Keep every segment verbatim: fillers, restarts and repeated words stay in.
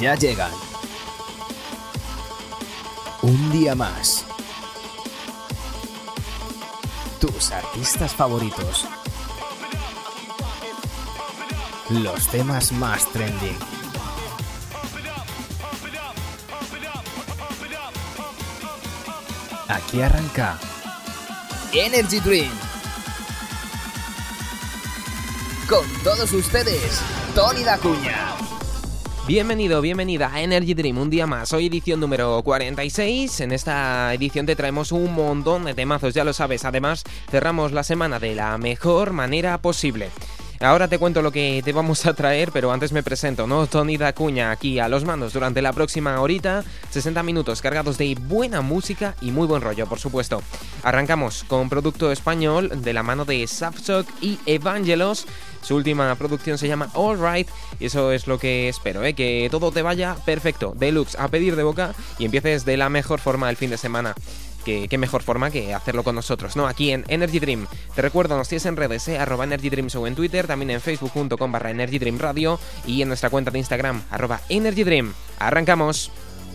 ya llegan. Un día más. Tus artistas favoritos. Los temas más trending. Aquí arranca Energy Dream. Con todos ustedes, Tony Dacuña. Bienvenido, bienvenida a Energy Dream, un día más. Hoy edición número cuarenta y seis. En esta edición te traemos un montón de temazos, ya lo sabes. Además, cerramos la semana de la mejor manera posible. Ahora te cuento lo que te vamos a traer, pero antes me presento, ¿no? Tony Dacuña, aquí a los mandos durante la próxima horita, sesenta minutos cargados de buena música y muy buen rollo, por supuesto. Arrancamos con producto español de la mano de Subsock y Evangelos. Su última producción se llama All Right y eso es lo que espero, ¿eh? Que todo te vaya perfecto, deluxe, a pedir de boca y empieces de la mejor forma el fin de semana. Que, qué mejor forma que hacerlo con nosotros, ¿no? Aquí en Energy Dream. Te recuerdo, nos tienes en redes, ¿eh? Arroba Energy Dream Show en Twitter, también en facebook.com barra Energy Dream Radio y en nuestra cuenta de Instagram, arroba Energy Dream. ¡Arrancamos!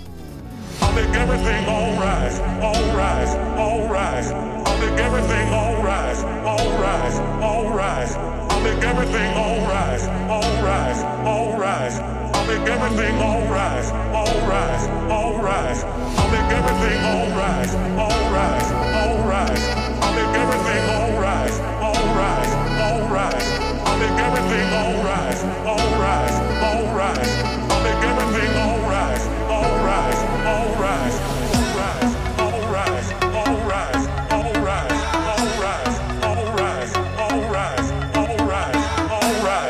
Make everything alright, alright, alright. I'll make everything alright, alright, alright. I'll make everything alright, alright, alright. I'll make everything alright, alright, alright. I'll make everything alright, alright, alright. Alright, alright, alright, alright, alright, alright, alright, alright,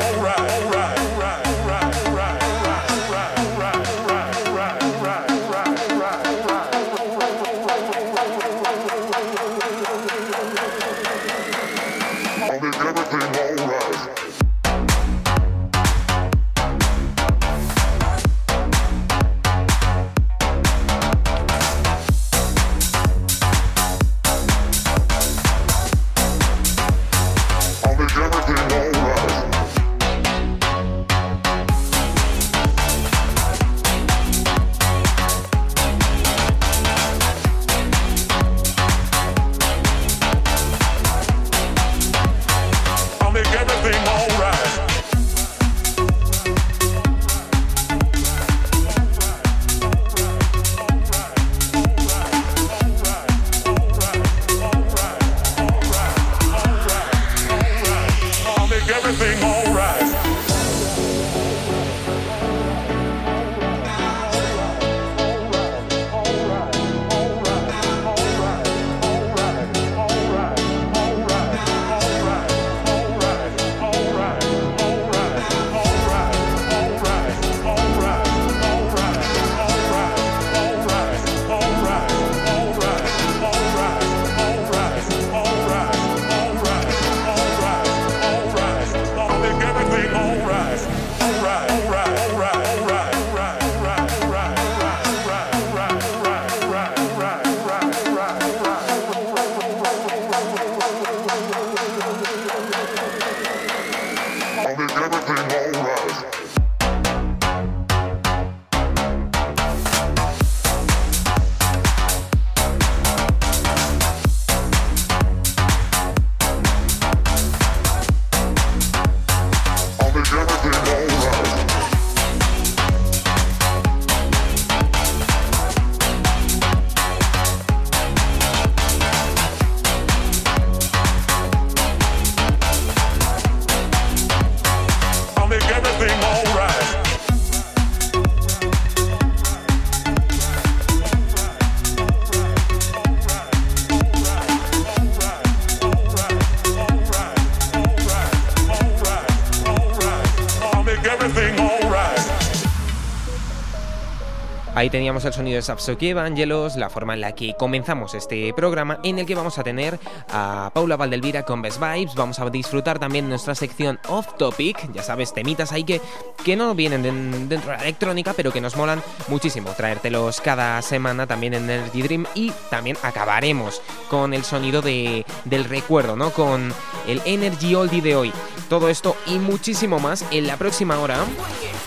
Ahí teníamos el sonido de Subsock y Evangelos, la forma en la que comenzamos este programa, en el que vamos a tener a Paula Valdelvira con Best Vibes. Vamos a disfrutar también de nuestra sección Off Topic, ya sabes, temitas ahí que, que no vienen de, dentro de la electrónica, pero que nos molan muchísimo traértelos cada semana también en Energy Dream. Y también acabaremos con el sonido de, del recuerdo, ¿no? Con el Energy Oldie de hoy. Todo esto y muchísimo más en la próxima hora.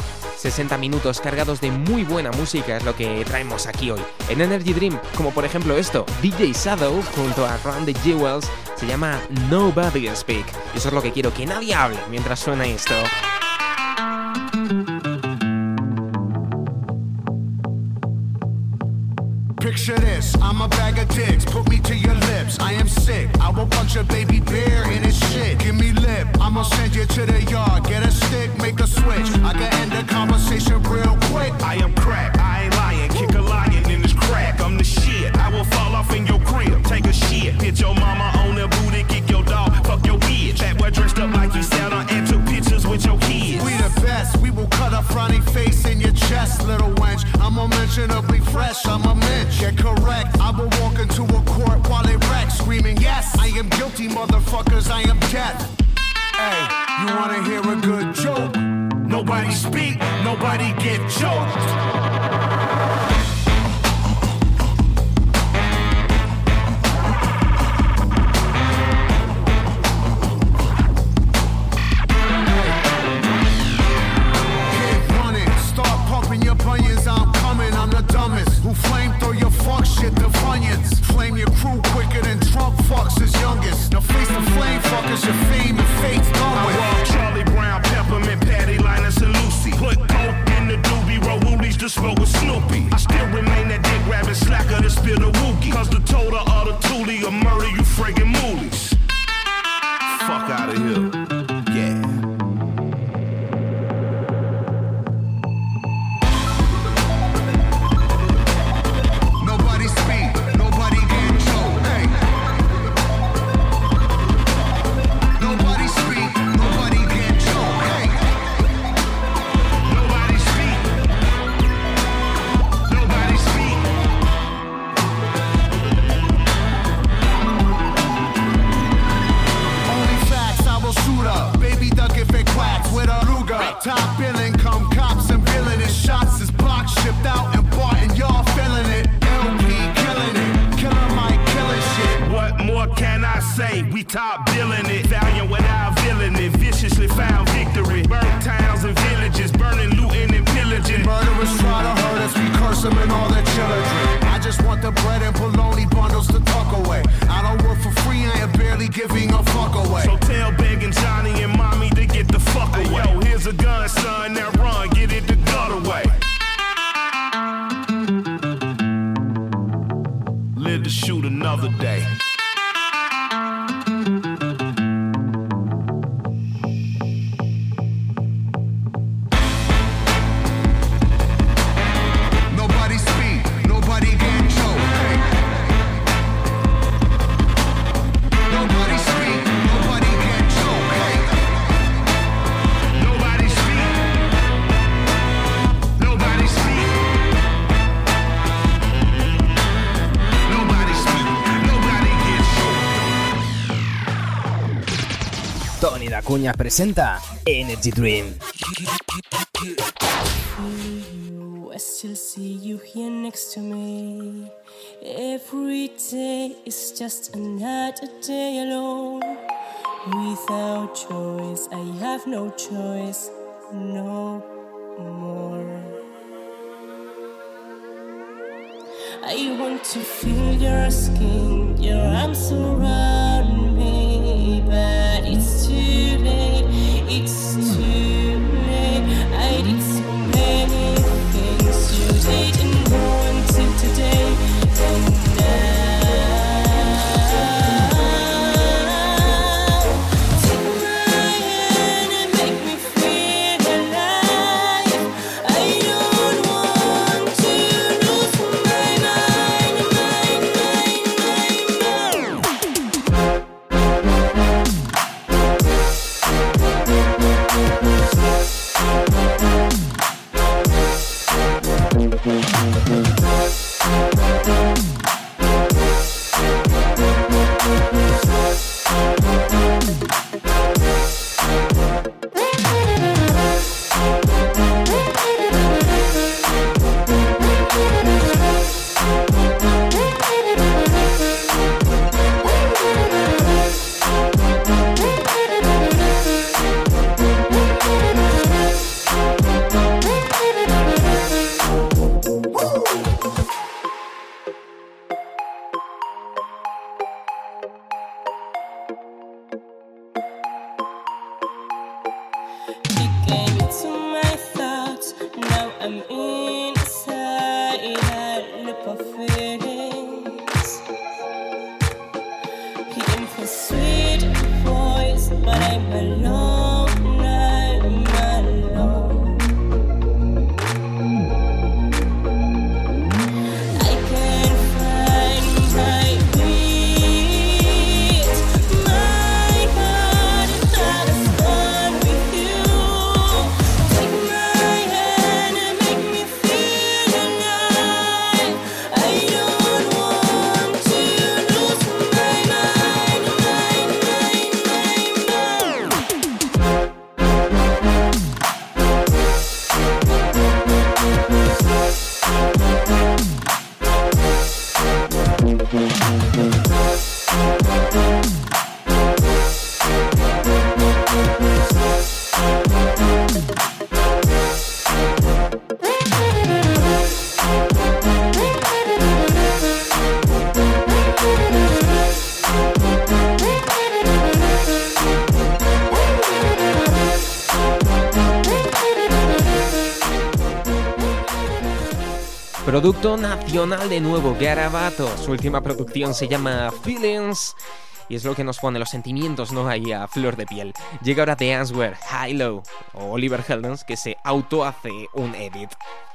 sesenta minutos cargados de muy buena música es lo que traemos aquí hoy en Energy Dream, como por ejemplo esto, D J Shadow junto a Run the Jewels, se llama Nobody Speak, y eso es lo que quiero, que nadie hable mientras suena esto. Picture this, I'm a bag of dicks, put me to your lips, I am sick, I will punch a baby bear in his shit, give me lip, I'ma send you to the yard, get a stick, make a switch, I can end the conversation real quick. I am crack, I ain't lying, kick a lion in this crack, I'm the shit, I will fall off in your crib, take a shit, hit your mama on the booty, kick your dog, fuck your bitch, that boy dressed up like you Santa and took pictures with your kids. We the best, we will cut a frowny face in your chest, little wench, I'm unmentionably fresh, I'm a mensch. Get correct, I will walk into a court while it wrecks, screaming, yes, I am guilty, motherfuckers, I am death. Hey, you wanna hear a good joke? Nobody speak, nobody get choked. Flame through your fuck shit, the Funyuns. Flame your crew quicker than Trump fucks his youngest. Now face the flame fuckers, your fame and fate's done with. I walk Charlie Brown, Peppermint, Patty, Linus, and Lucy. Put coke in the doobie, roll woolies to smoke with Snoopy. I still remain that dick rabbit slacker to spill the wookie. Cause the total of the toolie will murder you friggin' moolies. Fuck out of here. Yeah. Top billing, come cops and villainous shots is blocked, shipped out and bought, and y'all feeling it. L P killing it, killer Mike killing shit. What more can I say? We top billing it, valiant without villain it, viciously found victory. Burn towns and villages, burning, looting and pillaging. Murderers try to hurt us, we curse them and all their children. I just want the bread and bologna bundles to tuck away. I don't work for free, I am barely giving a fuck away. So tell begging Johnny and mommy to get the fuck away. Hey, yo, here's a gun, son, now run, get it the gut away. Live to shoot another day. Tony Da Cuña presenta Energy Dream. I still see you here next to me. Every day is just another day alone. Without choice, I have no choice, no more. I want to feel your skin, your arms around me, but it's too late, it's too late. I did so many things you didn't know until today, and now take my hand and make me feel alive. I don't want to lose my mind, mind, mind, mind, mind. alone, I'm alone. I can't find my feet. My heart is out of fun with you. Take my hand and make me feel alive. I don't want to lose my mind, mind, mind, mind, mind. Producto nacional de nuevo, Garabato. Su última producción se llama Feelings y es lo que nos pone los sentimientos, ¿no? Ahí a flor de piel. Llega ahora The Answer, High Low, o Oliver Heldens, que se auto hace un edit.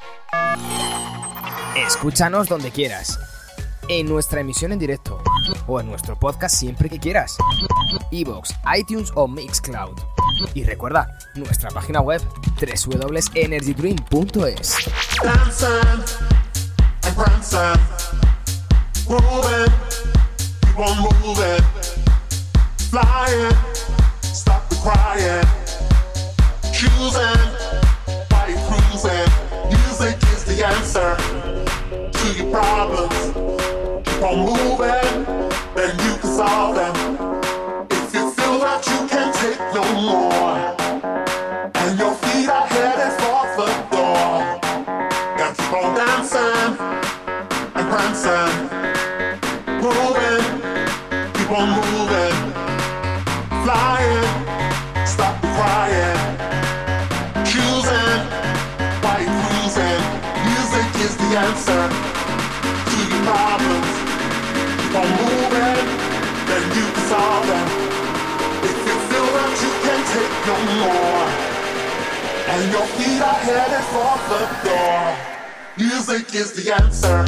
Escúchanos donde quieras, en nuestra emisión en directo o en nuestro podcast siempre que quieras, iVoox, iTunes o Mixcloud. Y recuerda, nuestra página web doble u doble u doble u punto energy dream punto es. Dancing and prancing, moving, keep on moving, flying, stop the crying, choosing, why you cruising. Music is the answer to your problems. Keep on moving, then you can solve them. If you feel that you can't take no more, and your feet are headed for the door, gotta keep on dancing and prancing, moving, keep on moving, flying, stop the crying, choosing, why you cruising. Music is the answer to your problems. Keep on moving, then you can solve them. If you feel that you can't take no more, and your feet are headed for the door, music is the answer.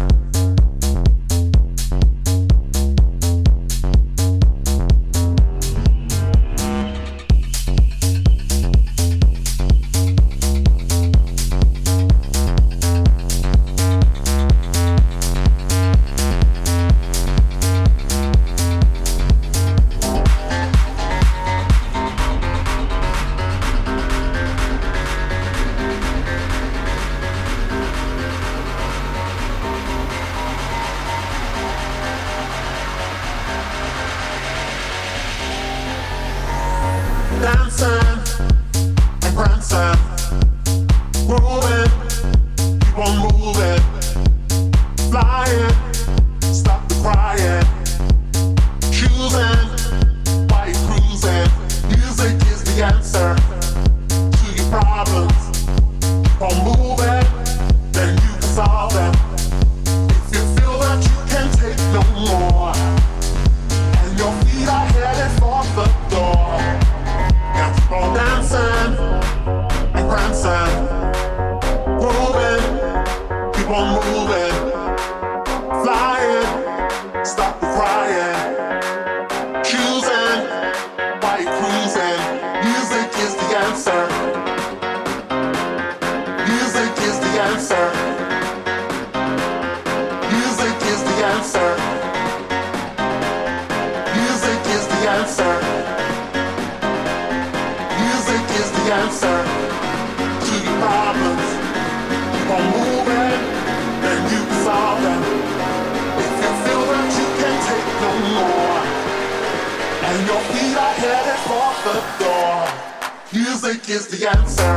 Dancing and prancing, moving, keep on moving, flying, stop the crying, choosing, why you cruising. Music is the answer to your problems. Keep on moving, then you can solve them. If you feel that you can't take no more, and your feet are headed for the door, keep on dancing and prancing, moving, keep on moving, flying, stop the crying, choosing, why you cruising. Music is the answer. Music is the answer. Music is the answer. Music is the answer. Music is the answer to your problems. Keep on moving, then you can solve them. If you feel that you can't take no more, and your feet are headed for the door, music is the answer.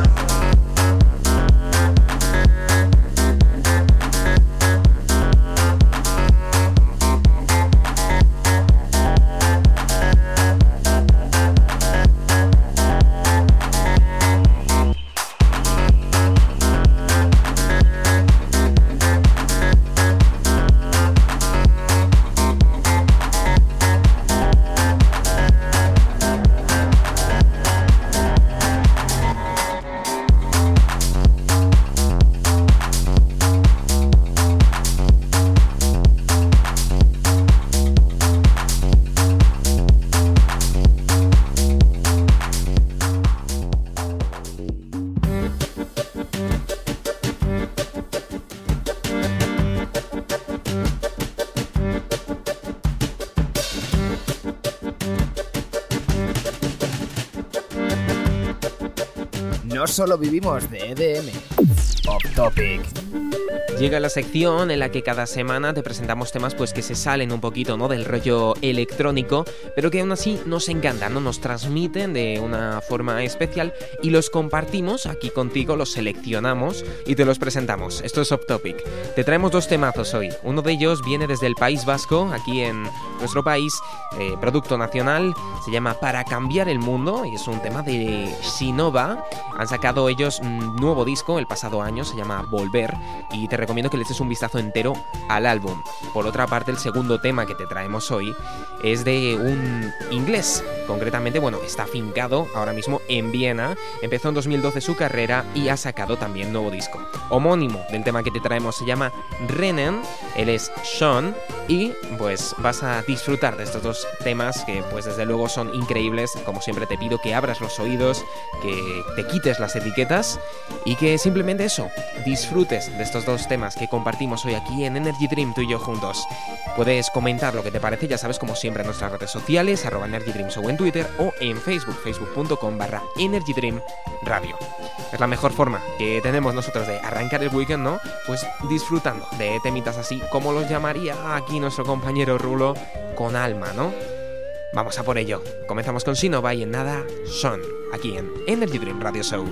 no solo vivimos de E D M. Off Topic. Llega la sección en la que cada semana te presentamos temas pues que se salen un poquito, ¿no?, del rollo electrónico, pero que aún así nos encantan, ¿no? Nos transmiten de una forma especial y los compartimos aquí contigo, los seleccionamos y te los presentamos. Esto es Off Topic. Te traemos dos temazos hoy. Uno de ellos viene desde el País Vasco, aquí en nuestro país, eh, producto nacional, se llama Para Cambiar el Mundo y es un tema de Sinova. Han sacado ellos un nuevo disco el pasado año, se llama Volver, y te recomiendo que le eches un vistazo entero al álbum. Por otra parte, el segundo tema que te traemos hoy es de un inglés. Concretamente, bueno, está afincado ahora mismo en Viena. Empezó en dos mil doce su carrera y ha sacado también nuevo disco. Homónimo del tema que te traemos se llama Rennen. Él es Sean y pues vas a disfrutar de estos dos temas que pues desde luego son increíbles. Como siempre te pido que abras los oídos, que te quites las etiquetas y que simplemente eso, disfrutes de estos dos temas que compartimos hoy aquí en Energy Dream, tú y yo juntos. Puedes comentar lo que te parece, ya sabes, como siempre en nuestras redes sociales, arroba Energy Dream Show en Twitter o en Facebook, facebook.com barra Energy Dream Radio. Es la mejor forma que tenemos nosotros de arrancar el weekend, ¿no? Pues disfrutando de temitas así, como los llamaría aquí nuestro compañero Rulo, con alma, ¿no? Vamos a por ello. Comenzamos con Sinova y en nada, Sean, aquí en Energy Dream Radio Show.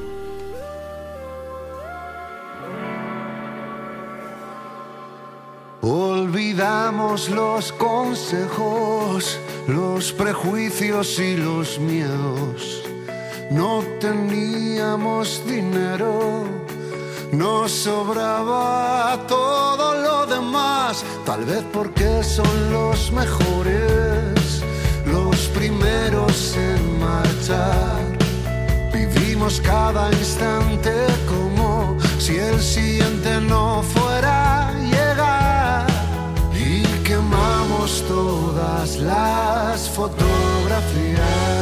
Olvidamos los consejos, los prejuicios y los miedos. No teníamos dinero, nos sobraba todo lo demás. Tal vez porque son los mejores, los primeros en marchar. Vivimos cada instante como si el siguiente no fuera a llegar. Y quemamos todas las fotografías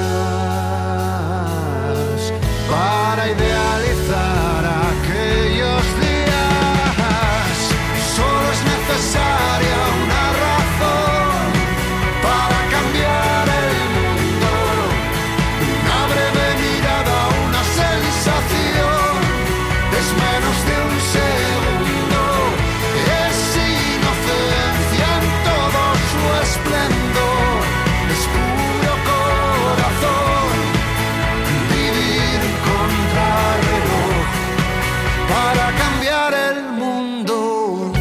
para idealizar aquellos días. Solo es necesaria una razón para cambiar el mundo. Una breve mirada, una sensación, es menos de un segundo. Es inocencia en todo su esplendor, es puro corazón. Vivir contrarreloj para cambiar el mundo.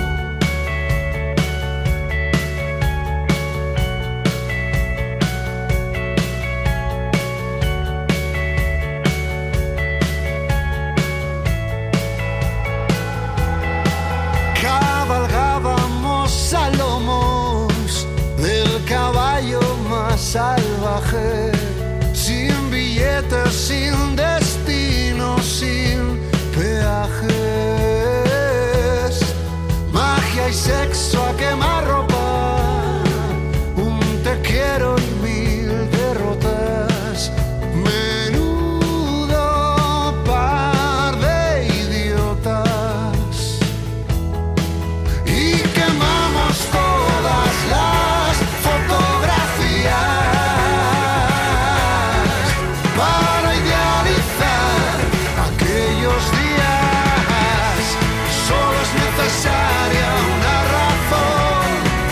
Cabalgábamos a lomos del caballo más salvaje, sin billetes, sin destino, sin peajes. Magia y sexo a quemarropa, un te quiero y mil derrotas. Menudo par de idiotas. Y quemamos todas las fotografías para idealizar aquellos días. Solo es necesaria una razón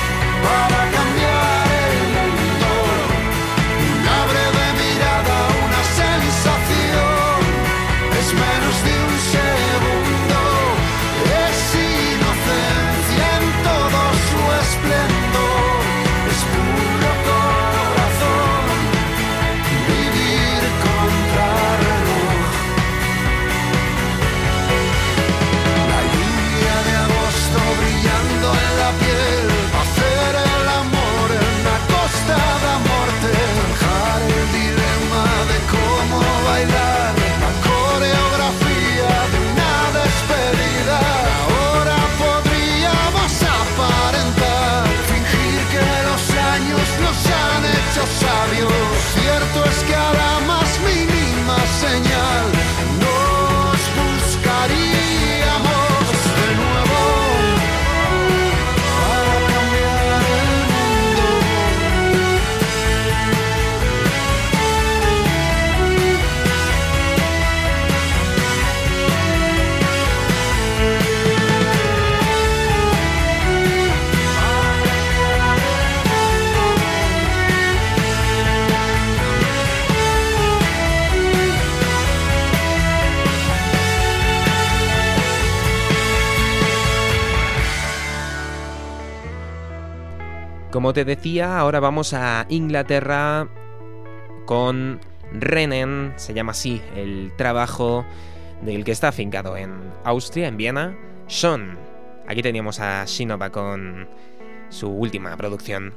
Como te decía, ahora vamos a Inglaterra con Rennen, se llama así el trabajo del que está afincado en Austria, en Viena, Sean. Aquí teníamos a Shinova con su última producción.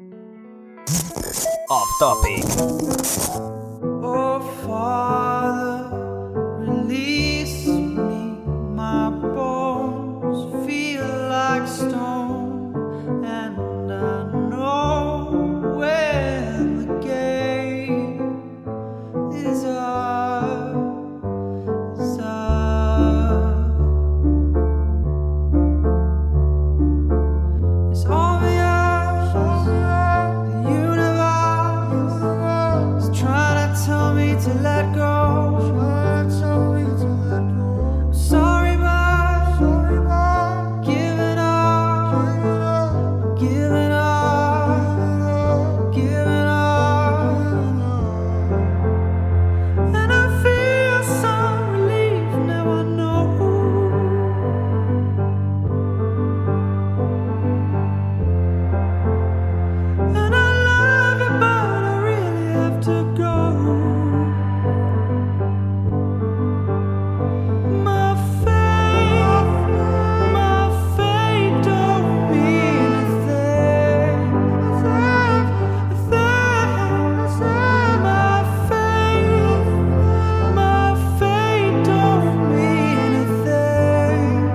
Off Topic. Oh, Father, release me. My bones feel like stone, and I know where the gate is up, is up. It's obvious, the universe is trying to tell me to let go. Sorry, but giving up, giving up, giving up. And I feel some relief now. I know. And I love you, but I really have to go. My fate, my fate don't mean a thing, a thing. My fate, my fate don't mean a thing,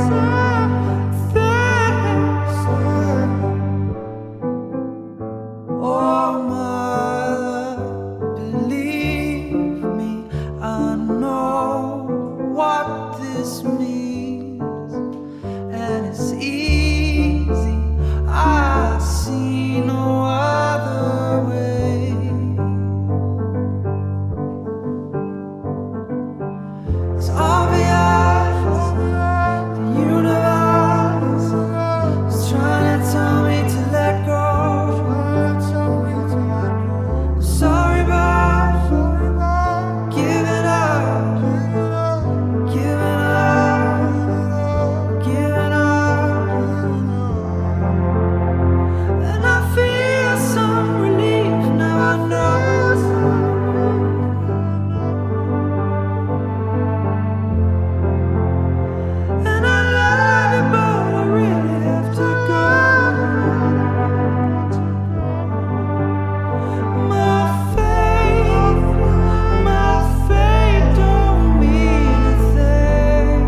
thing. Oh, mother, believe me, I know what this means, and it's easy. I see no other way. It's obvious, the universe is trying to tell me to let go. Sorry, but giving up, giving up, giving up. And I feel some relief now. I know. And I love you, but I really have to go. My fate, my fate don't mean a thing,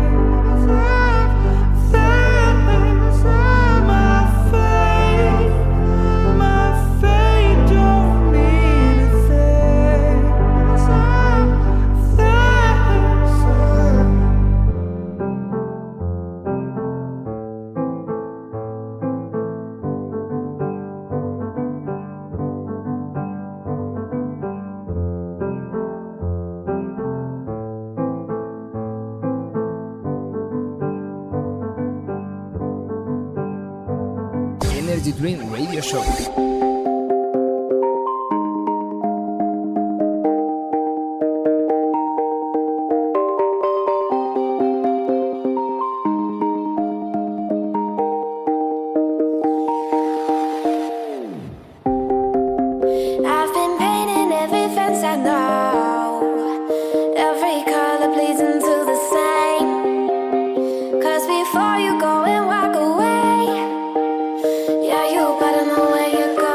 thing. My fate, my fate don't mean a thing, thing. Energy Drink Radio Show. I've been painting every fence I know, every color pleasing to the same. Cause before you go and walk away, yeah, you better know where you're going.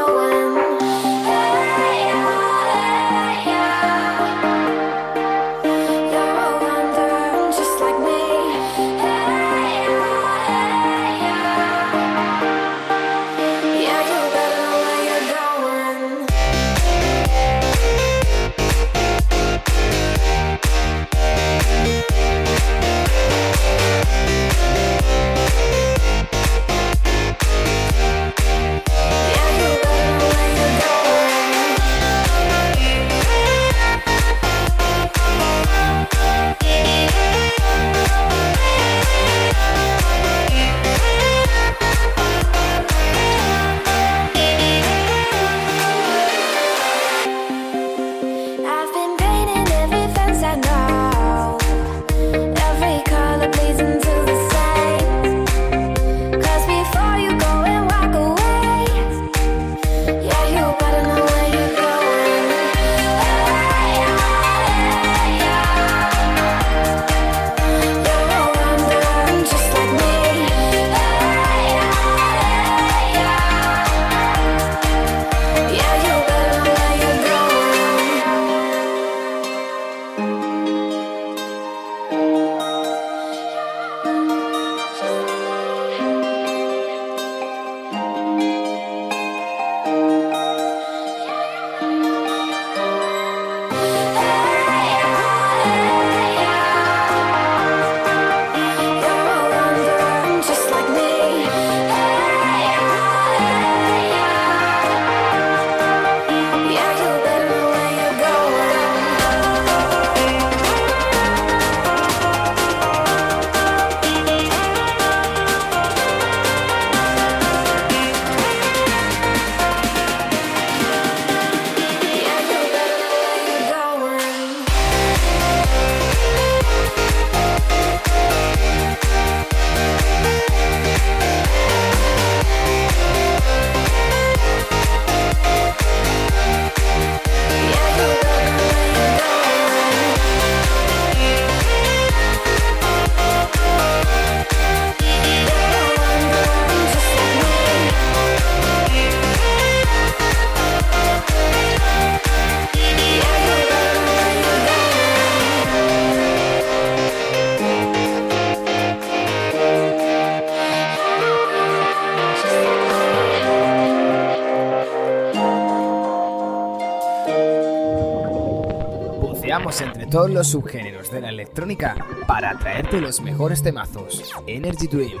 Balanceamos entre todos los subgéneros de la electrónica para traerte los mejores temazos. Energy Dream.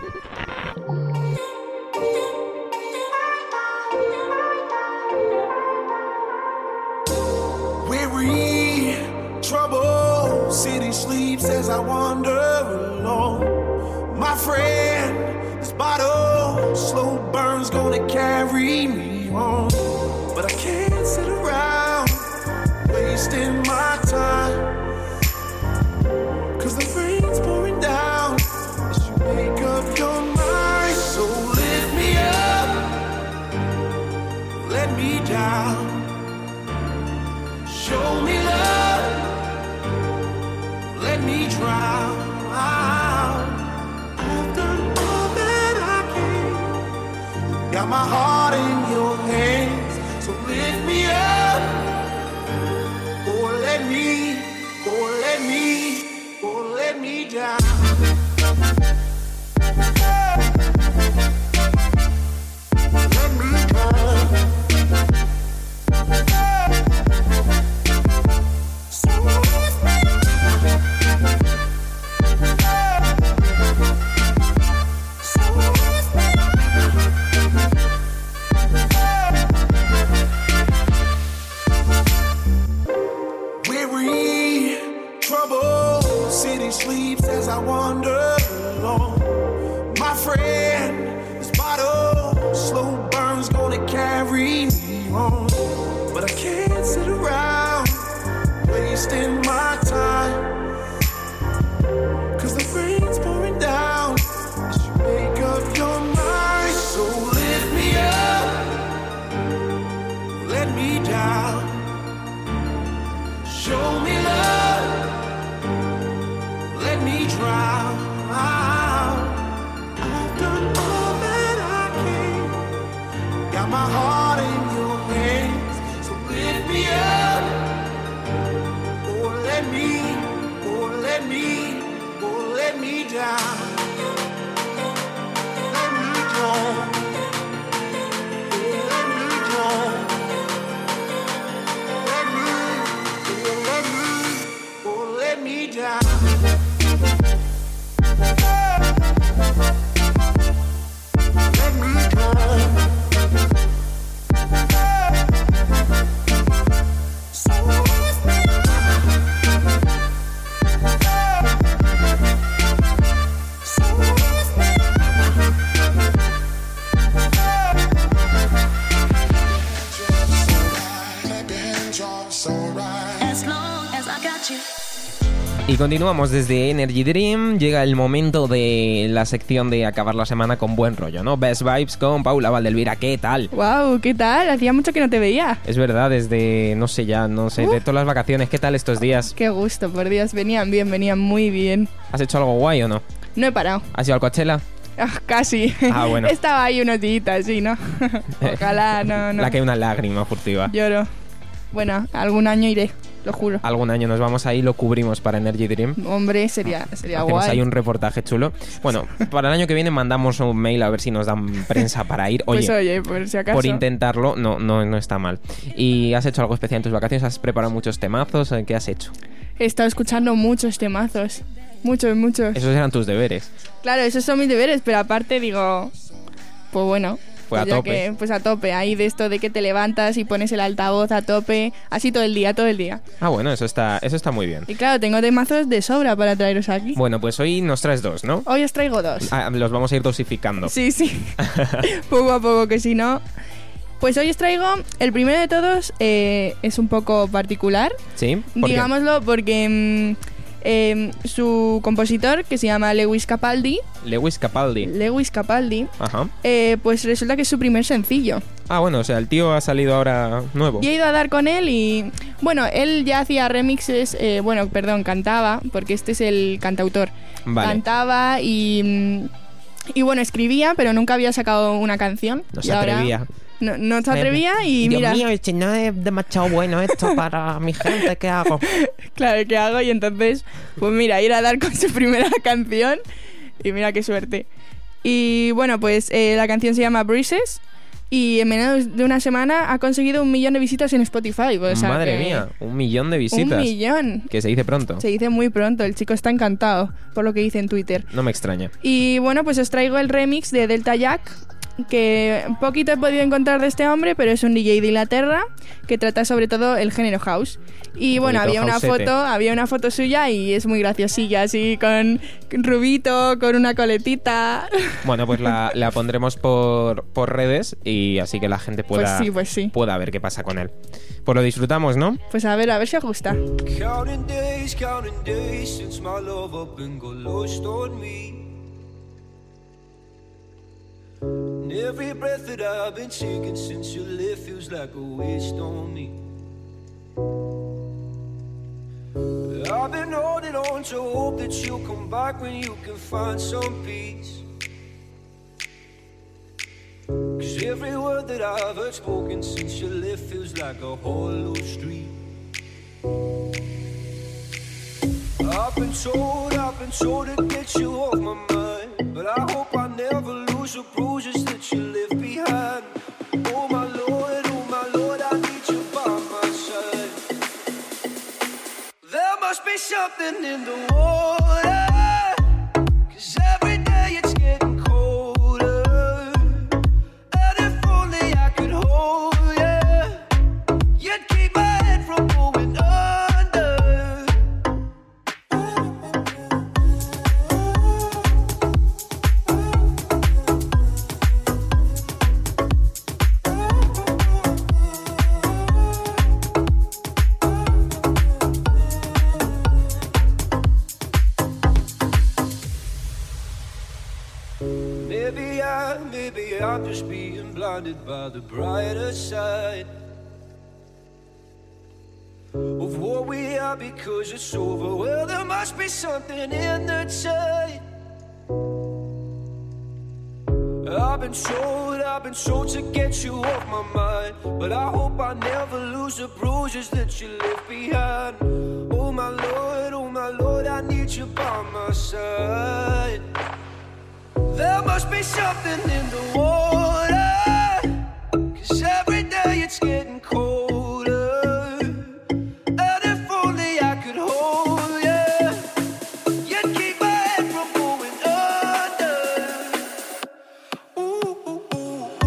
Weary, trouble, city sleeps as I wander alone. My friend, this bottle, slow burn's gonna carry me home. But I can't sit around, wasting my time. Cause the rain's pouring down as you make up your mind. So lift me up, let me down. Show me love, let me drown. I've done all that I can. Got my heart in your hands, so lift me up, or let me, or let me, or let me down. Let me down. Sleeps as I wander alone. My friend, this bottle, slow burn's gonna carry me home. But I can't sit around, wasting my time. Cause the rain's pouring down as you make up your mind. So lift me up, let me down. Show me love, let me drown. I've done all that I can. Got my heart in your hands, so lift me up, or let me, or let me, or let me down. Let me down. Let me down. Let me, or let me, or let me down. Y continuamos desde Energy Dream. Llega el momento de la sección de acabar la semana con buen rollo, ¿no? Best Vibes con Paula Valdelvira. ¿Qué tal? Wow, ¿qué tal? Hacía mucho que no te veía. Es verdad, desde, no sé ya, no sé, Uf. de todas las vacaciones. ¿Qué tal estos días? Qué gusto, por Dios. Venían bien, venían muy bien. ¿Has hecho algo guay o no? No he parado. ¿Has ido al Coachella? Ah, casi. Ah, bueno. Estaba ahí unos días, sí, ¿no? Ojalá, no, no. La que hay una lágrima furtiva. Lloro. Bueno, algún año iré, lo juro. Algún año nos vamos ahí, lo cubrimos para Energy Dream. Hombre, sería, sería Hacemos guay. ahí un reportaje chulo. Bueno, para el año que viene mandamos un mail a ver si nos dan prensa para ir. Oye, pues oye, por si acaso. por intentarlo, no, no, no está mal. ¿Y has hecho algo especial en tus vacaciones? ¿Has preparado muchos temazos? ¿Qué has hecho? He estado escuchando muchos temazos. Muchos, muchos. Esos eran tus deberes. Claro, esos son mis deberes, pero aparte digo, pues bueno, Pues a ya tope. que- pues a tope. Ahí de esto de que te levantas y pones el altavoz a tope, así todo el día, todo el día. Ah, bueno, eso está, eso está muy bien. Y claro, tengo temazos de sobra para traeros aquí. Bueno, pues hoy nos traes dos, ¿no? Hoy os traigo dos. Ah, los vamos a ir dosificando. Sí, sí. Poco a poco, que si no... Pues hoy os traigo, el primero de todos eh, es un poco particular, ¿Sí? ¿Por qué? digámoslo, porque mm, eh, su compositor, que se llama Lewis Capaldi, Lewis Capaldi. Lewis Capaldi, Ajá. eh, pues resulta que es su primer sencillo. Ah, bueno, o sea, el tío ha salido ahora nuevo. Y he ido a dar con él y, bueno, él ya hacía remixes, eh, bueno, perdón, cantaba, porque este es el cantautor. Vale. Cantaba y, mm, y, bueno, escribía, pero nunca había sacado una canción. No Y se ahora- atrevía. No, no se atrevía y Dios mira, mío, si no es demasiado bueno esto para mi gente, ¿qué hago? claro, ¿qué hago? Y entonces, pues mira, ir a dar con su primera canción y mira qué suerte. Y bueno, pues eh, la canción se llama Breezes y en menos de una semana ha conseguido un millón de visitas en Spotify. O sea Madre que- mía, un millón de visitas. Un millón. Que se dice pronto. Se dice muy pronto, el chico está encantado por lo que dice en Twitter. No me extraña. Y bueno, pues os traigo el remix de Delta Jack, que poquito he podido encontrar de este hombre, pero es un D J de Inglaterra que trata sobre todo el género house. Y bueno, Poquito había una houseete. foto, había una foto suya y es muy graciosilla, así con rubito, con una coletita. Bueno, pues la, la pondremos por, por redes y así que la gente pueda, Pues sí, pues sí. pueda ver qué pasa con él. Pues lo disfrutamos, ¿no? Pues a ver, a ver si os gusta. Counting days, counting days since my love up and got lost on me. And every breath that I've been taking since you left feels like a waste on me. I've been holding on to hope that you'll come back when you can find some peace. Cause every word that I've heard spoken since you left feels like a hollow street. I've been told, I've been told to get you off my mind, but I hope I never lose the bruises that you left behind. Oh my Lord, oh my Lord, I need you by my side. There must be something in the water, cause every day it's getting colder. And if only I could hold you, you'd keep my head from going under. Maybe I, maybe I'm just being blinded by the brighter side of what we are because it's over. Well, there must be something in the tide. I've been told, I've been told to get you off my mind, but I hope I never lose the bruises that you left behind. Oh my Lord, oh my Lord, I need you by my side. There must be something in the water, cause every day it's getting colder. And if only I could hold you, you'd keep my head from going under. Ooh, ooh, ooh,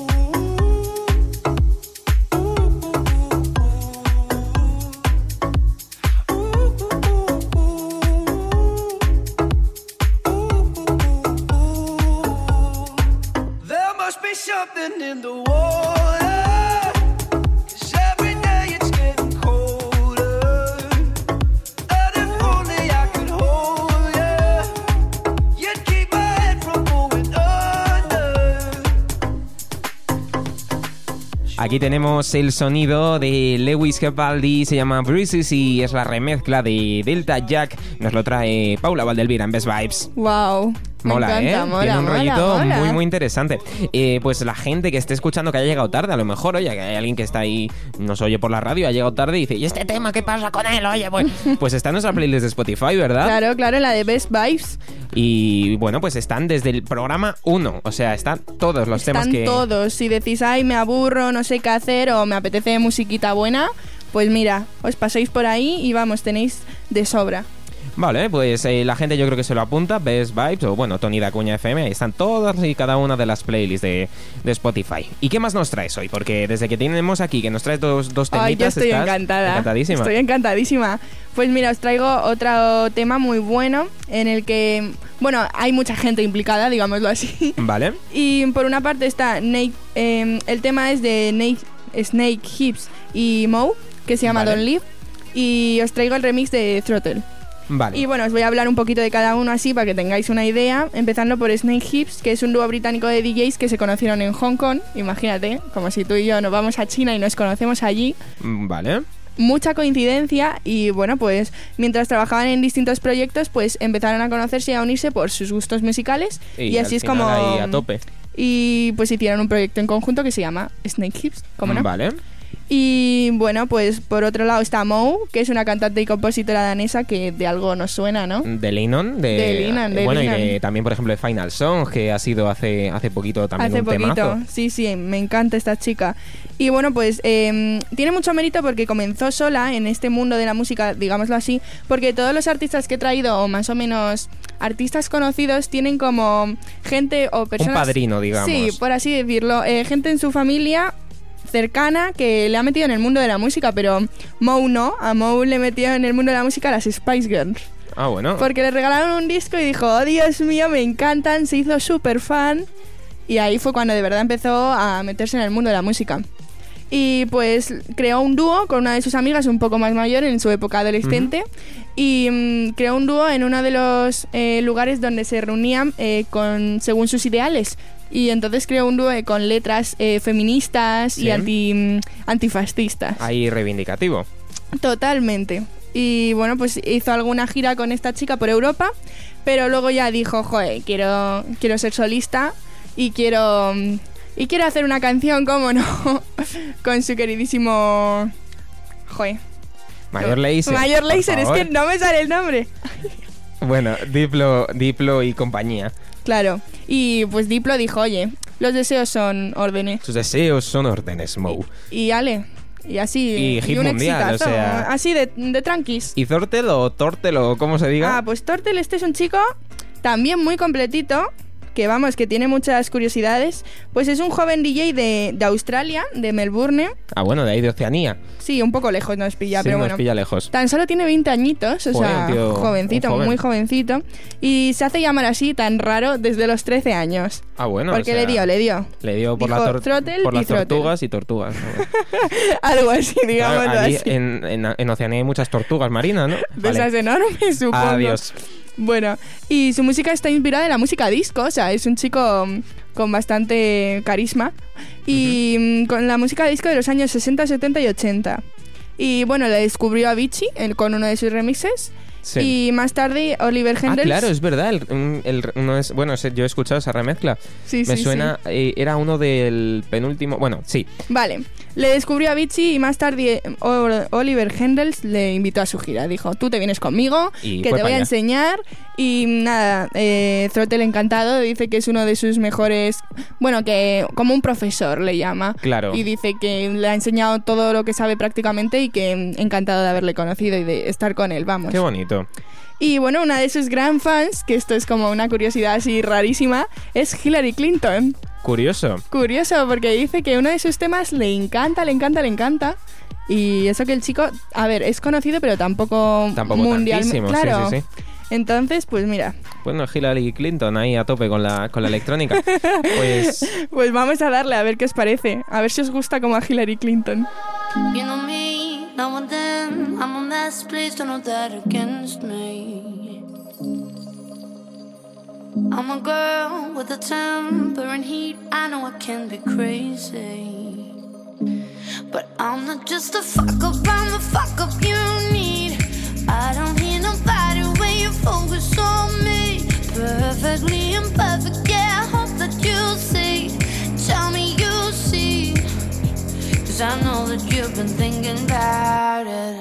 there must be something in the water, cause every day it's getting colder. And if only I could hold you, you'd keep my head from going under. Aquí tenemos el sonido de Lewis Capaldi, se llama Breezes y es la remezcla de Delta Jack. Nos lo trae Paula Valdelvira en Best Vibes. Wow. Me Mola, encanta, ¿eh? mola, Tiene un mola, rollito mola. muy, muy interesante. Eh, pues la gente que esté escuchando que haya llegado tarde, a lo mejor, oye, que hay alguien que está ahí, nos oye por la radio, ha llegado tarde y dice, ¿y este tema qué pasa con él? Oye, pues, pues está en nuestra playlist de Spotify, ¿verdad? Claro, claro, la de Best Vibes. Y bueno, pues están desde el programa uno, o sea, están todos los temas Están que... todos. Si decís, ay, me aburro, no sé qué hacer o me apetece musiquita buena, pues mira, os pasáis por ahí y vamos, tenéis de sobra. Vale, pues eh, la gente yo creo que se lo apunta, Best Vibes o bueno, Tony Dacuña F M, ahí están todas y cada una de las playlists de, de Spotify. ¿Y qué más nos traes hoy? Porque desde que tenemos aquí que nos traes dos, dos temitas, Ay, yo estoy estás encantada. encantadísima. Estoy encantadísima. Pues mira, os traigo otro tema muy bueno en el que, bueno, hay mucha gente implicada, digámoslo así. Vale. Y por una parte está Nate, eh, el tema es de Nate, Snake Hips y Moe, que se llama Vale. Don't Leave. Y os traigo el remix de Throttle. Vale. Y bueno, os voy a hablar un poquito de cada uno así para que tengáis una idea, empezando por Snake Hips, que es un dúo británico de D Js que se conocieron en Hong Kong. Imagínate, como si tú y yo nos vamos a China y nos conocemos allí. Vale. Mucha coincidencia y bueno, pues mientras trabajaban en distintos proyectos, pues empezaron a conocerse y a unirse por sus gustos musicales y, Y así al es como... final ahí a tope. Y pues hicieron un proyecto en conjunto que se llama Snake Hips, ¿cómo no? Vale. Y bueno, pues por otro lado está Moe, que es una cantante y compositora danesa que de algo nos suena, ¿no? De Lennon, de, De Lennon, de bueno, Lennon. y de, también, por ejemplo, de Final Song, que ha sido hace, hace poquito también Hace un poquito, temazo. sí, sí, me encanta esta chica. Y bueno, pues eh, tiene mucho mérito porque comenzó sola en este mundo de la música, digámoslo así, porque todos los artistas que he traído, o más o menos artistas conocidos, tienen como gente o personas... Un padrino, digamos. Sí, por así decirlo, eh, gente en su familia cercana que le ha metido en el mundo de la música, pero Moe no, a Moe le metió en el mundo de la música las Spice Girls. Ah, bueno. Porque le regalaron un disco y dijo, oh Dios mío, me encantan, se hizo súper fan. Y ahí fue cuando de verdad empezó a meterse en el mundo de la música. Y pues creó un dúo con una de sus amigas un poco más mayor en su época adolescente. Uh-huh. Y um, creó un dúo en uno de los eh, lugares donde se reunían eh, con, según sus ideales. Y entonces creó un dúo eh, con letras eh, feministas sí. y anti, um, antifascistas. Ahí reivindicativo. Totalmente. Y bueno, pues hizo alguna gira con esta chica por Europa, pero luego ya dijo, joder, quiero, quiero ser solista y quiero, y quiero hacer una canción, cómo no, con su queridísimo... Joder. Mayor Lazer. Mayor Lazer, es que no me sale el nombre. Bueno, Diplo, Diplo y compañía. Claro, y pues Diplo dijo, oye, los deseos son órdenes. Sus deseos son órdenes, Moe. Y, y ale... Y así, y hit y un mundial, exitazo, o sea... así de, de tranquis. ¿Y Tortel o Tortel o cómo se diga? Ah, pues Tortel este es un chico también muy completito, que vamos, que tiene muchas curiosidades. Pues es un joven D J de, de Australia, de Melbourne. Ah, bueno, de ahí de Oceanía. Sí, un poco lejos nos pilla, sí, pero nos bueno. pilla lejos. Tan solo tiene veinte añitos, o Joder, sea, tío, jovencito, joven. muy jovencito. Y se hace llamar así, tan raro, desde los trece años. Ah, bueno. Porque o sea, le dio, le dio. Le dio por, Dijo, la tor- throttle por y las throttle. tortugas y tortugas. Algo así, digámoslo claro, allí así. En, en, en Oceanía hay muchas tortugas marinas, ¿no? De Vale. esas enormes, supongo. Adiós. Bueno, y su música está inspirada en la música disco, o sea, es un chico um, con bastante carisma. Y uh-huh. um, con la música disco de los años sesenta, setenta y ochenta. Y bueno, le descubrió a Avicii el, con uno de sus remixes. Sí. Y más tarde Oliver Heldens. Ah, claro, es verdad. El, el, uno es, bueno, yo he escuchado esa remezcla. Sí, Me sí, suena, sí. Eh, era uno del penúltimo. Bueno, sí. Vale. Le descubrió a Avicii y más tarde Oliver Heldens le invitó a su gira. Dijo, tú te vienes conmigo, y que te voy allá. a enseñar. Y nada, eh, Throttle encantado, dice que es uno de sus mejores... Bueno, que como un profesor le llama. Claro. Y dice que le ha enseñado todo lo que sabe prácticamente y que encantado de haberle conocido y de estar con él, vamos. Qué bonito. Y bueno, una de sus gran fans, que esto es como una curiosidad así rarísima, es Hillary Clinton. Curioso. Curioso, porque dice que uno de sus temas le encanta, le encanta, le encanta. Y eso que el chico, a ver, es conocido, pero tampoco, tampoco mundialmente. Claro. Sí, sí, sí. Entonces, pues mira. Bueno, Hillary Clinton ahí a tope con la, con la electrónica. Pues... pues vamos a darle a ver qué os parece. A ver si os gusta como a Hillary Clinton. You know me, now and then I'm a mess, please don't hold that against me. I'm a girl with a temper and heat, I know I can be crazy, but I'm not just a fuck up, I'm the fuck up you need. I don't hear nobody when you focus on me. Perfectly imperfect, yeah, I hope that you see. Tell me you see, 'cause I know that you've been thinking about it.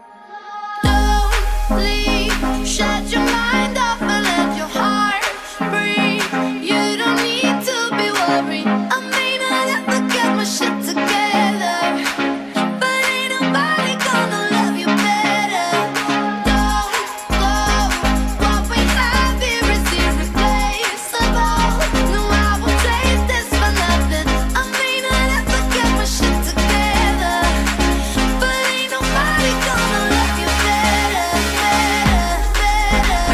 Don't leave, shut your mind off and let your heart breathe. You don't need to be worried, I may not ever get my shit together, but ain't nobody gonna love you better. Don't go, what we have here is irreplaceable. No, I won't trade this for nothing, I may not ever get my shit together, but ain't nobody gonna love you better, better, better.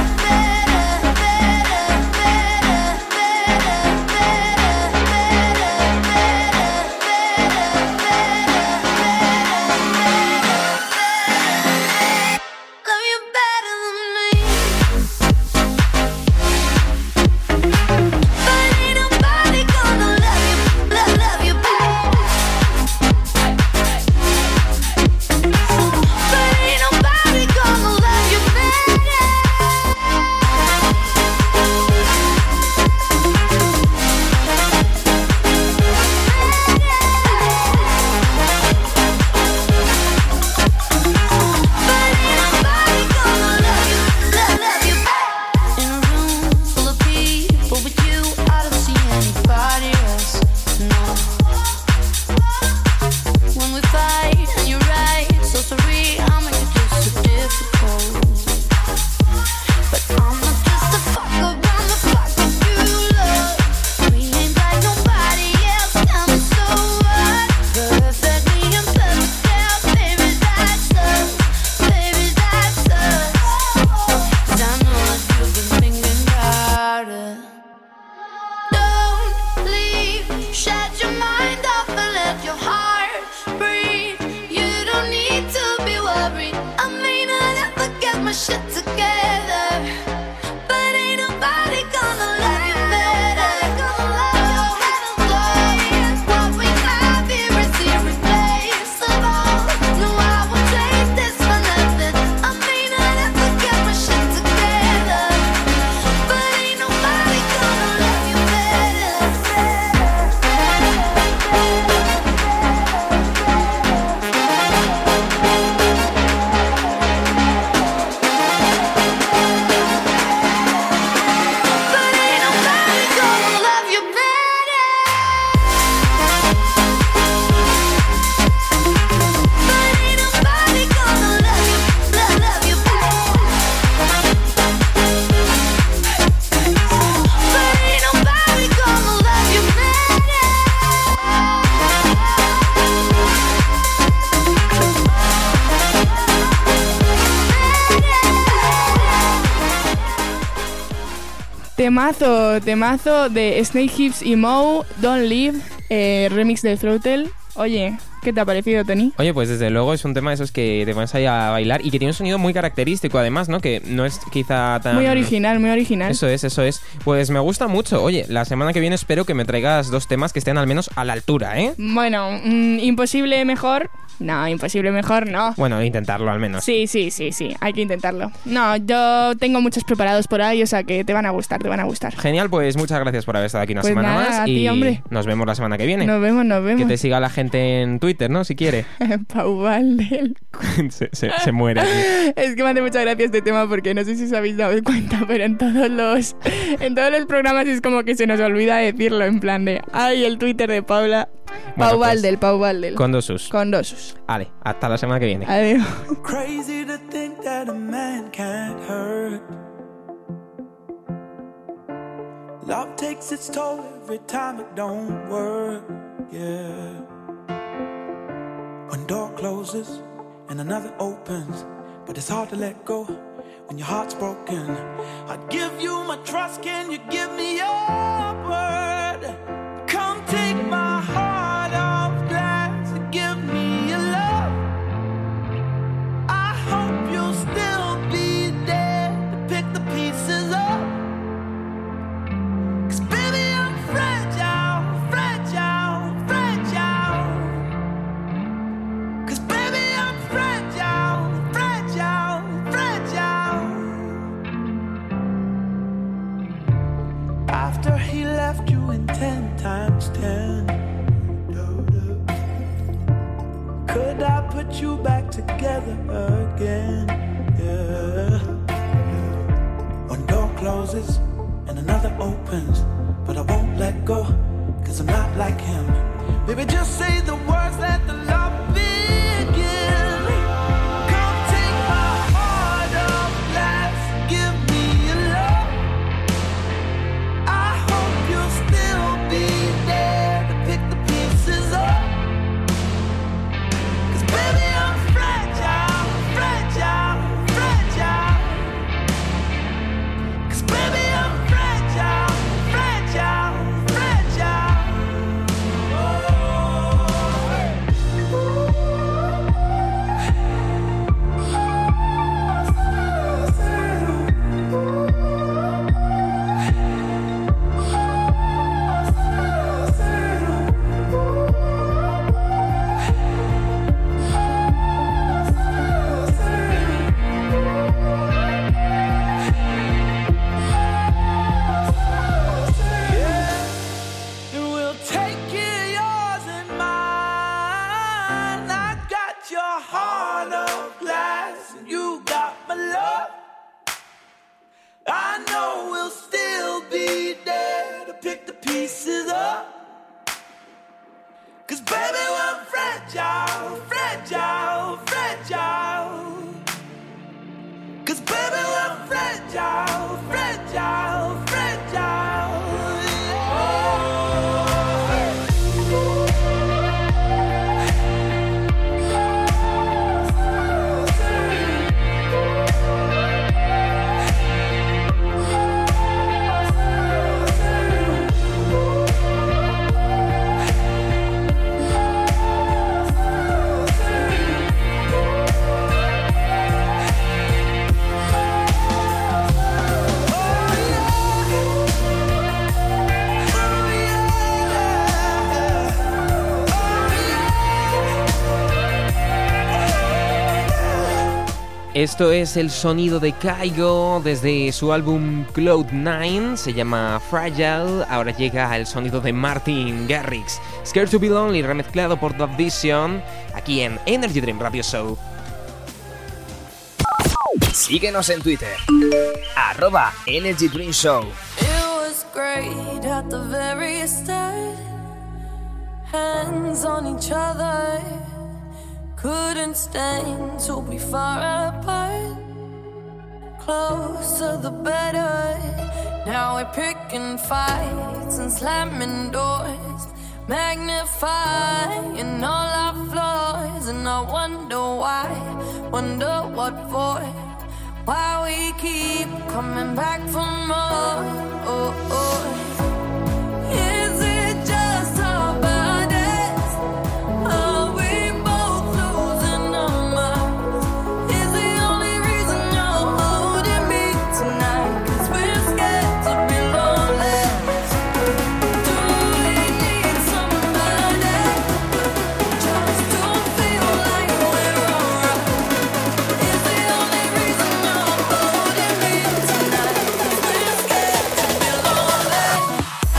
shit together, but ain't nobody gonna love you better. Your heaven's glorious, what we have here is irreplaceable. No, I won't trade this for nothing. I may not ever get my shit together, but ain't nobody gonna love you better. But ain't nobody gonna love you better. But ain't nobody gonna love you, love, love you better. But ain't nobody gonna love you Temazo, temazo de Snake Hips y Moe, Don't Leave, eh, remix de Throttle. Oye, ¿qué te ha parecido, Tony? Oye, pues desde luego es un tema de esos que te pones ahí a bailar y que tiene un sonido muy característico además, ¿no? Que no es quizá tan... Muy original, muy original. Eso es, eso es. Pues me gusta mucho. Oye, la semana que viene espero que me traigas dos temas que estén al menos a la altura, ¿eh? Bueno, mm, imposible mejor. No, imposible mejor no. Bueno, intentarlo al menos. Sí, sí, sí, sí, hay que intentarlo. No, yo tengo muchos preparados por ahí, o sea que te van a gustar, te van a gustar. Genial, pues muchas gracias por haber estado aquí una Pues semana nada, más a y ti, hombre. nos vemos la semana que viene. Nos vemos, nos Que vemos. te siga la gente en Twitter, ¿no? Si quiere. Pau Valdel. se, se, se muere aquí. Es que me hace mucha gracia este tema porque no sé si os habéis dado cuenta, pero en todos los en todos los programas es como que se nos olvida decirlo, en plan de ay, el Twitter de Paula. Bueno, Pau pues, Valdel, Pau Valdel. Con dos sus. Con dos sus. Vale, hasta la semana que viene. Adiós. Crazy to think that a man can't hurt. Love takes its toll every time it don't work. Yeah. One door closes and another opens, but it's hard to let go when your heart's broken. I'd give you my trust, can you give me your word? Come take my heart off glass and give me your love. I hope you'll still be there to pick the pieces up. 'Cause baby, I'm fragile, fragile, fragile. 'Cause baby, I'm fragile, fragile, fragile. After he left you in ten times ten, could I put you back together again? Yeah. One door closes and another opens, but I won't let go, 'cause I'm not like him. Baby, just say the words, let the love begin. Come take my heart of glass, give me your love. I hope you'll still be there to pick the pieces up. 'Cause baby, I'm fragile, fragile, fragile. 'Cause baby, I'm fragile, fragile, fragile. And we'll take it, yours and mine. I got your heart of glass, and you got my love. I know we'll still be there to pick the pieces up. 'Cause baby, we're fragile, fragile, fragile. 'Cause baby, we're fragile, fragile, fragile. Esto es el sonido de Kygo desde su álbum Cloud nine, se llama Fragile. Ahora llega el sonido de Martin Garrix, Scared to be Lonely, remezclado por The Vision, aquí en Energy Dream Radio Show. Síguenos en Twitter, arroba Energy Dream Show. It was great at the very start. Hands on each other. Couldn't stand to be far apart. Closer the better. Now we're picking fights and slamming doors. Magnifying all our flaws. And I wonder why, wonder what for. Why we keep coming back for more. Oh, oh. Is it just our bodies? Are we both losing our minds? Is the only reason you're holding me tonight? 'Cause we're scared to be lonely. Do we need somebody just to feel like we're alright? Is the only reason you're holding me tonight? 'Cause we're scared to be lonely.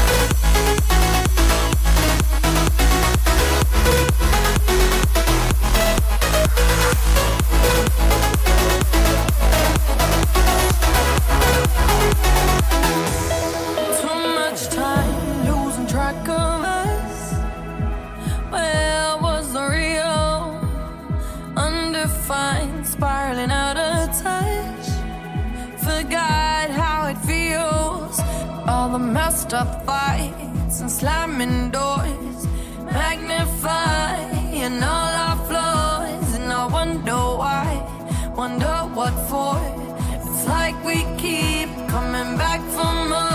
Too much time losing track of us. Where was the real? Undefined, spiraling out of touch. Forgot how it feels. All the messed up fights and slamming doors. Magnifying all our flaws. And I wonder why, wonder what for. It's like we keep coming back for more.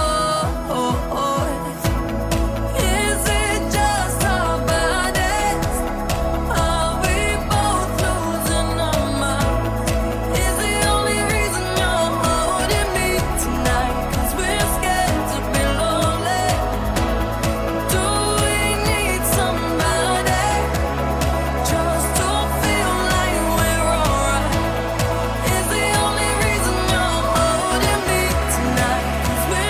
Is it just our bodies? Are we both losing our minds? Is the only reason you're holding me tonight? 'Cause we're scared to be lonely. Do we need somebody just to feel like we're alright? Is the only reason you're holding me tonight? 'Cause we're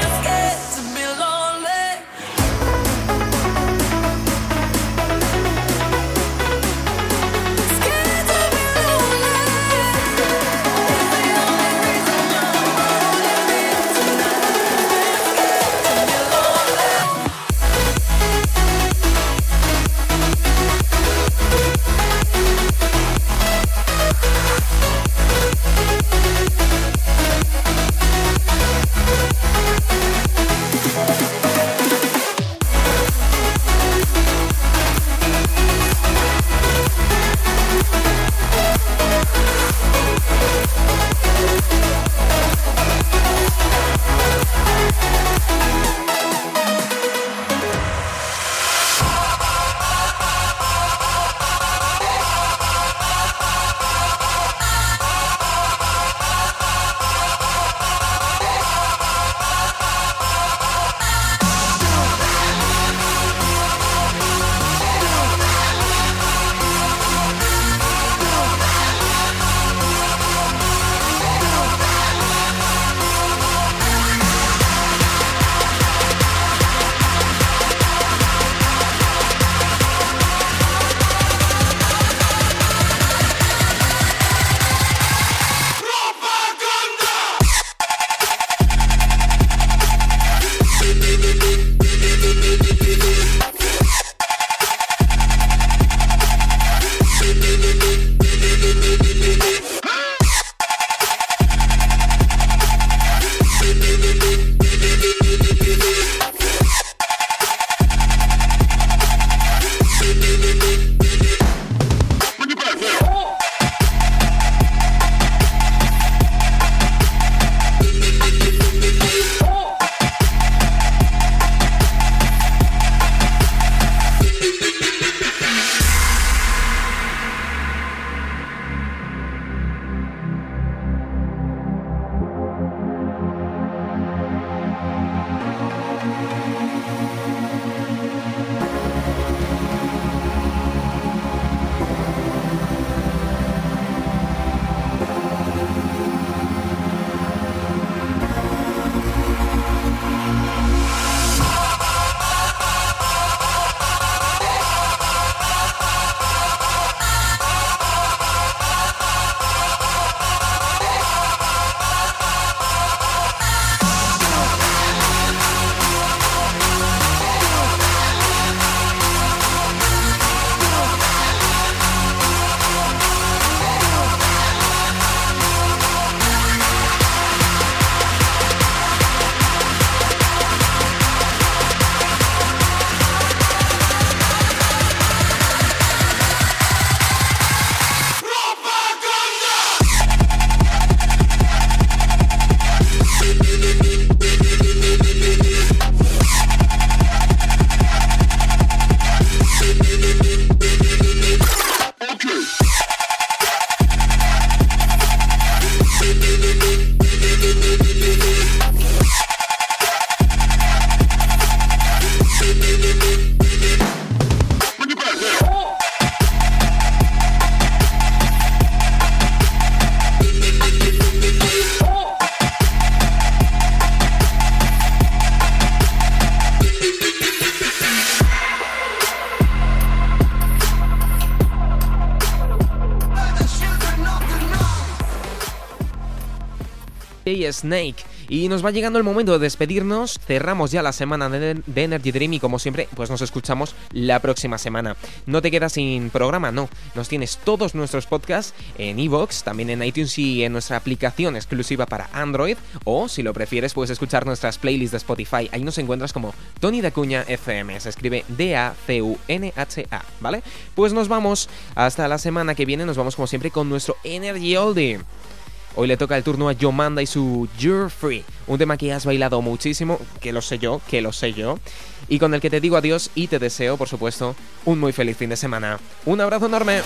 y Snake. Y nos va llegando el momento de despedirnos. Cerramos ya la semana de, de Energy Dream y como siempre, pues nos escuchamos la próxima semana. No te quedas sin programa, no. Nos tienes todos nuestros podcasts en iVoox, también en iTunes y en nuestra aplicación exclusiva para Android. O, si lo prefieres, puedes escuchar nuestras playlists de Spotify. Ahí nos encuentras como Tony Dacuña F M. Se escribe D A C U N H A, ¿vale? Pues nos vamos hasta la semana que viene. Nos vamos como siempre con nuestro Energy Oldie. Hoy le toca el turno a Yomanda y su You're Free, un tema que has bailado muchísimo, que lo sé yo, que lo sé yo, y con el que te digo adiós y te deseo, por supuesto, un muy feliz fin de semana. Un abrazo enorme.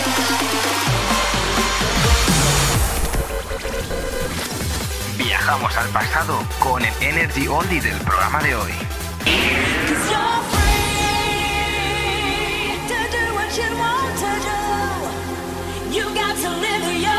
Viajamos al pasado con el Energy Oldie del programa de hoy. Cause you're free to do what you want to do. You got to live your